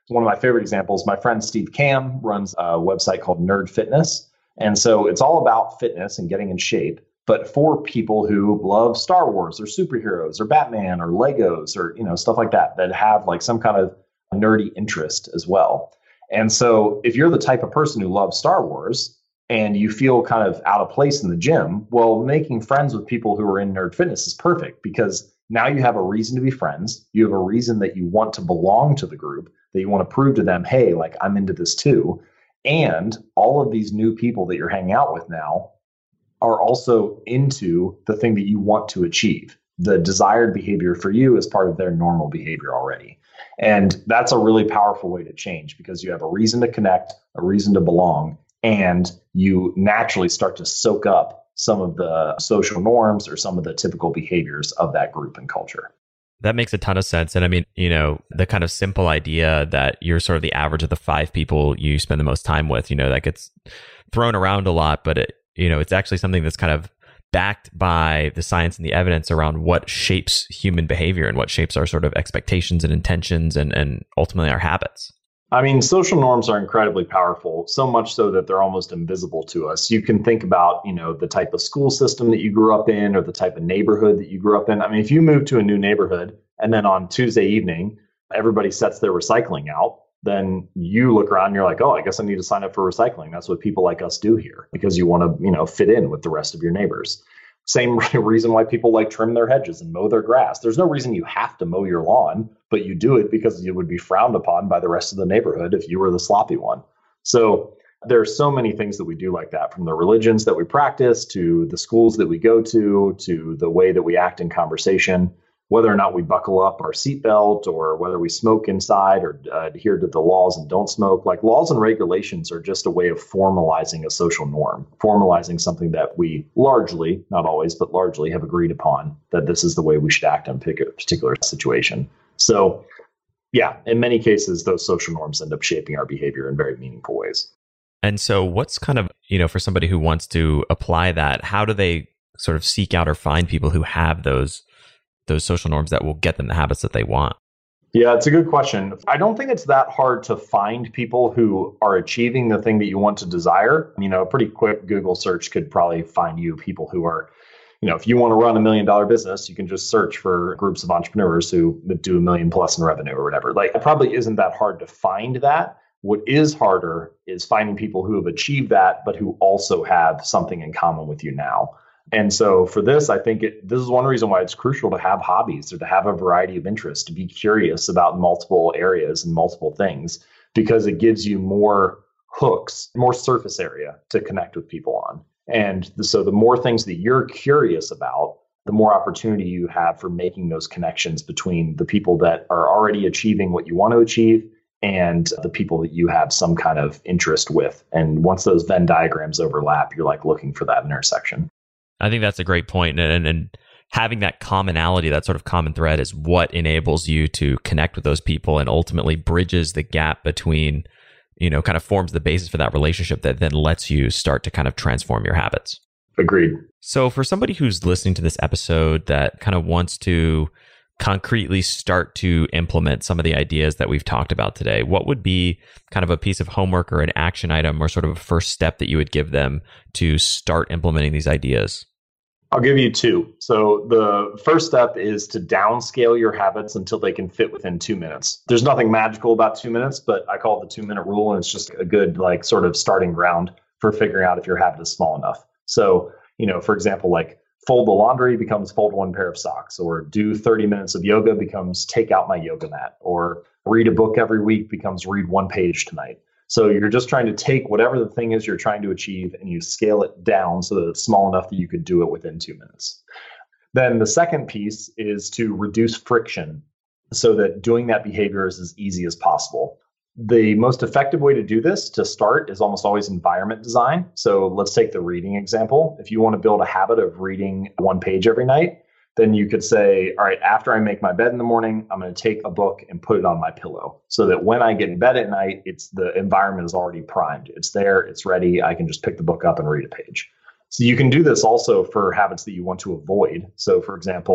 One of my favorite examples, my friend Steve Cam runs a website called Nerd Fitness. And so it's all about fitness and getting in shape, but for people who love Star Wars or superheroes or Batman or Legos or, stuff like that, that have like some kind of nerdy interest as well. And so if you're the type of person who loves Star Wars and you feel kind of out of place in the gym, well, making friends with people who are in Nerd Fitness is perfect because now you have a reason to be friends. You have a reason that you want to belong to the group, that you want to prove to them, hey, like I'm into this too. And all of these new people that you're hanging out with now are also into the thing that you want to achieve. The desired behavior for you is part of their normal behavior already. And that's a really powerful way to change because you have a reason to connect, a reason to belong, and you naturally start to soak up some of the social norms or some of the typical behaviors of that group and culture. That makes a ton of sense. And I mean, the kind of simple idea that you're sort of the average of the 5 people you spend the most time with, that gets thrown around a lot, but it's actually something that's kind of backed by the science and the evidence around what shapes human behavior and what shapes our sort of expectations and intentions and ultimately our habits. I mean, social norms are incredibly powerful, so much so that they're almost invisible to us. You can think about, the type of school system that you grew up in or the type of neighborhood that you grew up in. I mean, if you move to a new neighborhood and then on Tuesday evening, everybody sets their recycling out, then you look around and you're like, oh, I guess I need to sign up for recycling. That's what people like us do here because you want to, fit in with the rest of your neighbors. Same reason why people like trim their hedges and mow their grass. There's no reason you have to mow your lawn, but you do it because you would be frowned upon by the rest of the neighborhood if you were the sloppy one. So there are so many things that we do like that, from the religions that we practice to the schools that we go to the way that we act in conversation, whether or not we buckle up our seatbelt or whether we smoke inside or adhere to the laws and don't smoke. Like laws and regulations are just a way of formalizing a social norm, formalizing something that we largely, not always, but largely have agreed upon that this is the way we should act in a particular situation. So yeah, in many cases, those social norms end up shaping our behavior in very meaningful ways. And so what's kind of, for somebody who wants to apply that, how do they sort of seek out or find people who have those social norms that will get them the habits that they want? Yeah, it's a good question. I don't think it's that hard to find people who are achieving the thing that you want to desire. A pretty quick Google search could probably find you people who are, if you want to run $1 million business, you can just search for groups of entrepreneurs who do $1 million+ in revenue or whatever. Like, it probably isn't that hard to find that. What is harder is finding people who have achieved that, but who also have something in common with you now. And so for this, I think this is one reason why it's crucial to have hobbies or to have a variety of interests, to be curious about multiple areas and multiple things, because it gives you more hooks, more surface area to connect with people on. And so the more things that you're curious about, the more opportunity you have for making those connections between the people that are already achieving what you want to achieve and the people that you have some kind of interest with. And once those Venn diagrams overlap, you're like looking for that intersection. I think that's a great point. And having that commonality, that sort of common thread, is what enables you to connect with those people and ultimately bridges the gap between, kind of forms the basis for that relationship that then lets you start to kind of transform your habits. Agreed. So for somebody who's listening to this episode that kind of wants to concretely start to implement some of the ideas that we've talked about today, what would be kind of a piece of homework or an action item or sort of a first step that you would give them to start implementing these ideas? I'll give you two. So the first step is to downscale your habits until they can fit within 2 minutes. There's nothing magical about 2 minutes, but I call it the 2-minute rule. And it's just a good sort of starting ground for figuring out if your habit is small enough. So, for example, fold the laundry becomes fold one pair of socks, or do 30 minutes of yoga becomes take out my yoga mat, or read a book every week becomes read 1 page tonight. So you're just trying to take whatever the thing is you're trying to achieve and you scale it down so that it's small enough that you could do it within 2 minutes. Then the second piece is to reduce friction so that doing that behavior is as easy as possible. The most effective way to do this to start is almost always environment design. So let's take the reading example. If you want to build a habit of reading 1 page every night, then you could say, all right, after I make my bed in the morning, I'm going to take a book and put it on my pillow so that when I get in bed at night, the environment is already primed. It's there, it's ready. I can just pick the book up and read a page. So you can do this also for habits that you want to avoid. So for example,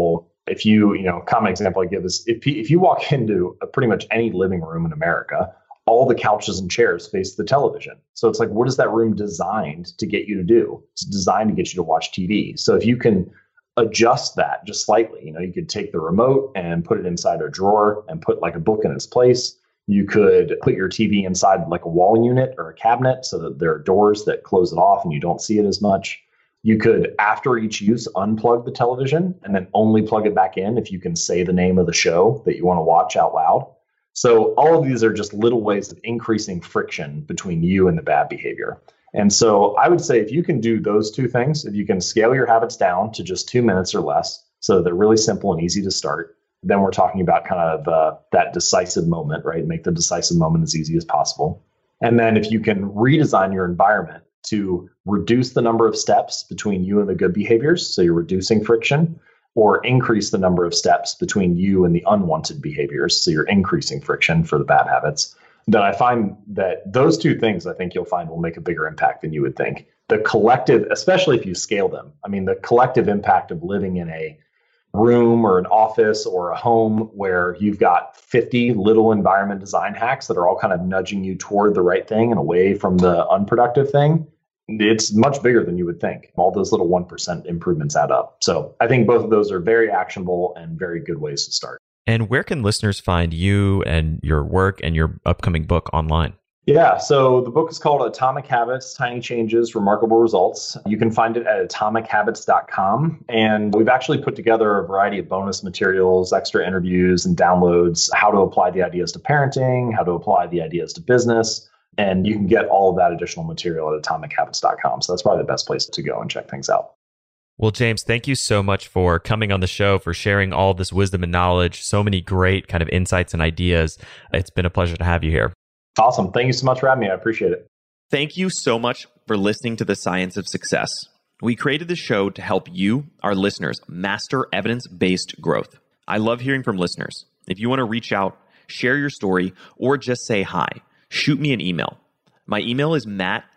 If common example I give is if you walk into pretty much any living room in America, all the couches and chairs face the television. So it's like, what is that room designed to get you to do? It's designed to get you to watch TV. So if you can adjust that just slightly, you could take the remote and put it inside a drawer and put like a book in its place. You could put your TV inside like a wall unit or a cabinet so that there are doors that close it off and you don't see it as much. You could, after each use, unplug the television and then only plug it back in if you can say the name of the show that you want to watch out loud. So all of these are just little ways of increasing friction between you and the bad behavior. And so I would say if you can do those two things, if you can scale your habits down to just 2 minutes or less, so they're really simple and easy to start, then we're talking about kind of that decisive moment, right? Make the decisive moment as easy as possible. And then if you can redesign your environment to reduce the number of steps between you and the good behaviors, so you're reducing friction, or increase the number of steps between you and the unwanted behaviors, so you're increasing friction for the bad habits, then I find that those two things I think you'll find will make a bigger impact than you would think. The collective, especially if you scale them, the collective impact of living in a room or an office or a home where you've got 50 little environment design hacks that are all kind of nudging you toward the right thing and away from the unproductive thing, it's much bigger than you would think. All those little 1% improvements add up. So I think both of those are very actionable and very good ways to start. And where can listeners find you and your work and your upcoming book online? Yeah, so the book is called Atomic Habits, Tiny Changes, Remarkable Results. You can find it at atomichabits.com. And we've actually put together a variety of bonus materials, extra interviews and downloads, how to apply the ideas to parenting, how to apply the ideas to business. And you can get all of that additional material at atomichabits.com. So that's probably the best place to go and check things out. Well, James, thank you so much for coming on the show, for sharing all this wisdom and knowledge, so many great kind of insights and ideas. It's been a pleasure to have you here. Awesome. Thank you so much for having me. I appreciate it. Thank you so much for listening to The Science of Success. We created this show to help you, our listeners, master evidence-based growth. I love hearing from listeners. If you want to reach out, share your story, or just say hi, shoot me an email. My email is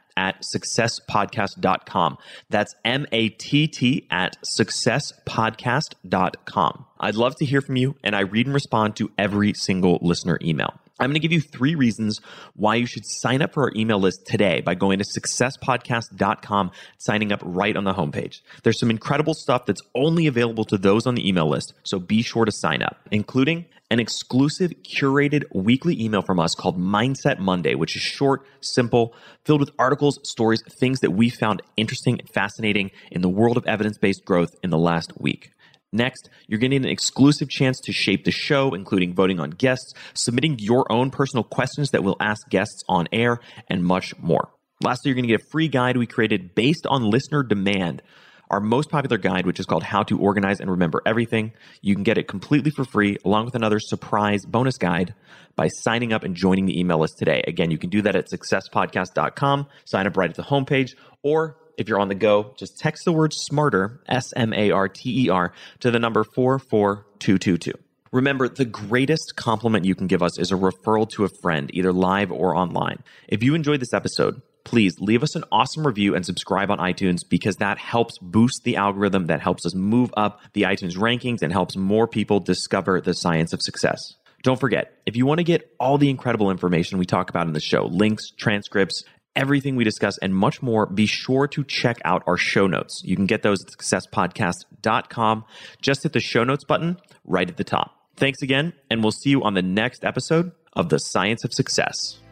matt@successpodcast.com. That's matt@successpodcast.com. I'd love to hear from you, and I read and respond to every single listener email. I'm going to give you 3 reasons why you should sign up for our email list today by going to successpodcast.com, signing up right on the homepage. There's some incredible stuff that's only available to those on the email list, so be sure to sign up, including an exclusive curated weekly email from us called Mindset Monday, which is short, simple, filled with articles, stories, things that we found interesting and fascinating in the world of evidence-based growth in the last week. Next, you're getting an exclusive chance to shape the show, including voting on guests, submitting your own personal questions that we'll ask guests on air, and much more. Lastly, you're going to get a free guide we created based on listener demand, our most popular guide, which is called How to Organize and Remember Everything. You can get it completely for free, along with another surprise bonus guide by signing up and joining the email list today. Again, you can do that at successpodcast.com, sign up right at the homepage, or if you're on the go, just text the word SMARTER, SMARTER, to the number 44222. Remember, the greatest compliment you can give us is a referral to a friend, either live or online. If you enjoyed this episode, please leave us an awesome review and subscribe on iTunes, because that helps boost the algorithm, that helps us move up the iTunes rankings and helps more people discover the science of success. Don't forget, if you want to get all the incredible information we talk about in the show, links, transcripts, everything we discuss, and much more, be sure to check out our show notes. You can get those at successpodcast.com. Just hit the show notes button right at the top. Thanks again, and we'll see you on the next episode of The Science of Success.